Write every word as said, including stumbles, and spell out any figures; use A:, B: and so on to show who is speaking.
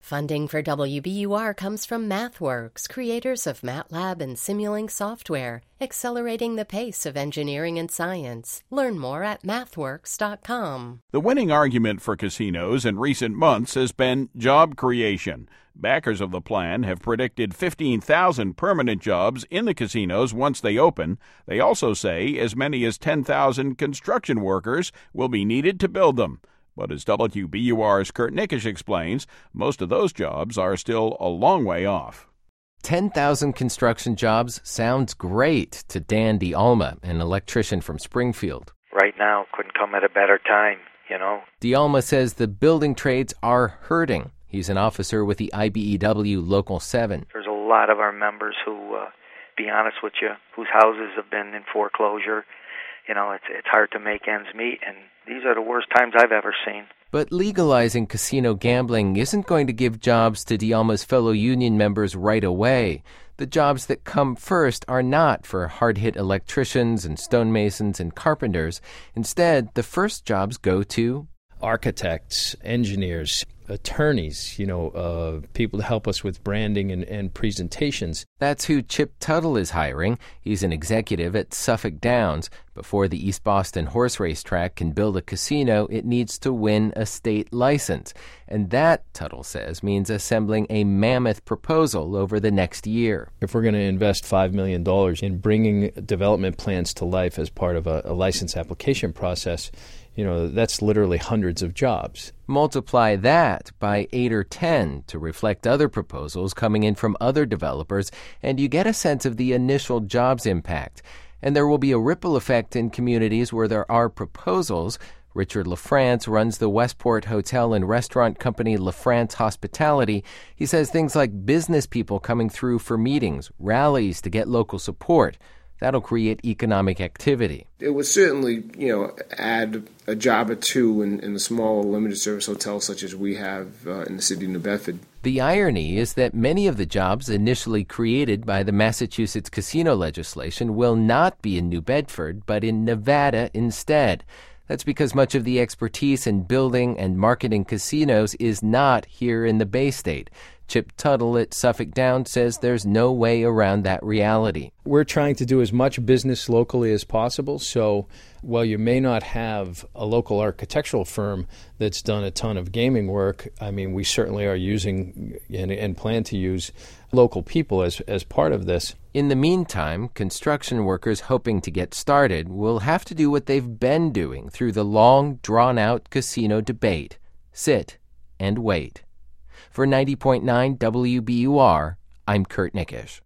A: Funding for W B U R comes from MathWorks, creators of MATLAB and Simulink software, accelerating the pace of engineering and science. Learn more at mathworks dot com.
B: The winning argument for casinos in recent months has been job creation. Backers of the plan have predicted fifteen thousand permanent jobs in the casinos once they open. They also say as many as ten thousand construction workers will be needed to build them. But as W B U R's Kurt Nickisch explains, most of those jobs are still a long way off.
C: ten thousand construction jobs sounds great to Dan DiAlma, an electrician from Springfield.
D: Right now couldn't come at a better time, you know.
C: DiAlma says the building trades are hurting. He's an officer with the I B E W Local seven.
D: There's a lot of our members who, uh, be honest with you, whose houses have been in foreclosure. You know, it's it's hard to make ends meet, and these are the worst times I've ever seen.
C: But legalizing casino gambling isn't going to give jobs to DiAlma's fellow union members right away. The jobs that come first are not for hard-hit electricians and stonemasons and carpenters. Instead, the first jobs go to
E: architects, engineers, attorneys, you know, uh, people to help us with branding and, and presentations.
C: That's who Chip Tuttle is hiring. He's an executive at Suffolk Downs. Before the East Boston Horse Racetrack can build a casino, it needs to win a state license. And that, Tuttle says, means assembling a mammoth proposal over the next year.
E: If we're going to invest five million dollars in bringing development plans to life as part of a, a license application process, you know, that's literally hundreds of jobs.
C: Multiply that by eight or ten to reflect other proposals coming in from other developers, and you get a sense of the initial jobs impact. And there will be a ripple effect in communities where there are proposals. Richard LaFrance runs the Westport hotel and restaurant company LaFrance Hospitality. He says things like business people coming through for meetings, rallies to get local support. That'll create economic activity.
F: It would certainly, you know, add a job or two in, in the small limited service hotels such as we have uh, in the city of New Bedford.
C: The irony is that many of the jobs initially created by the Massachusetts casino legislation will not be in New Bedford, but in Nevada instead. That's because much of the expertise in building and marketing casinos is not here in the Bay State. Chip Tuttle at Suffolk Downs says there's no way around that reality.
E: We're trying to do as much business locally as possible, so while you may not have a local architectural firm that's done a ton of gaming work, I mean, we certainly are using and, and plan to use local people as, as part of this.
C: In the meantime, construction workers hoping to get started will have to do what they've been doing through the long, drawn-out casino debate: sit and wait. For ninety point nine W B U R, I'm Kurt Nickisch.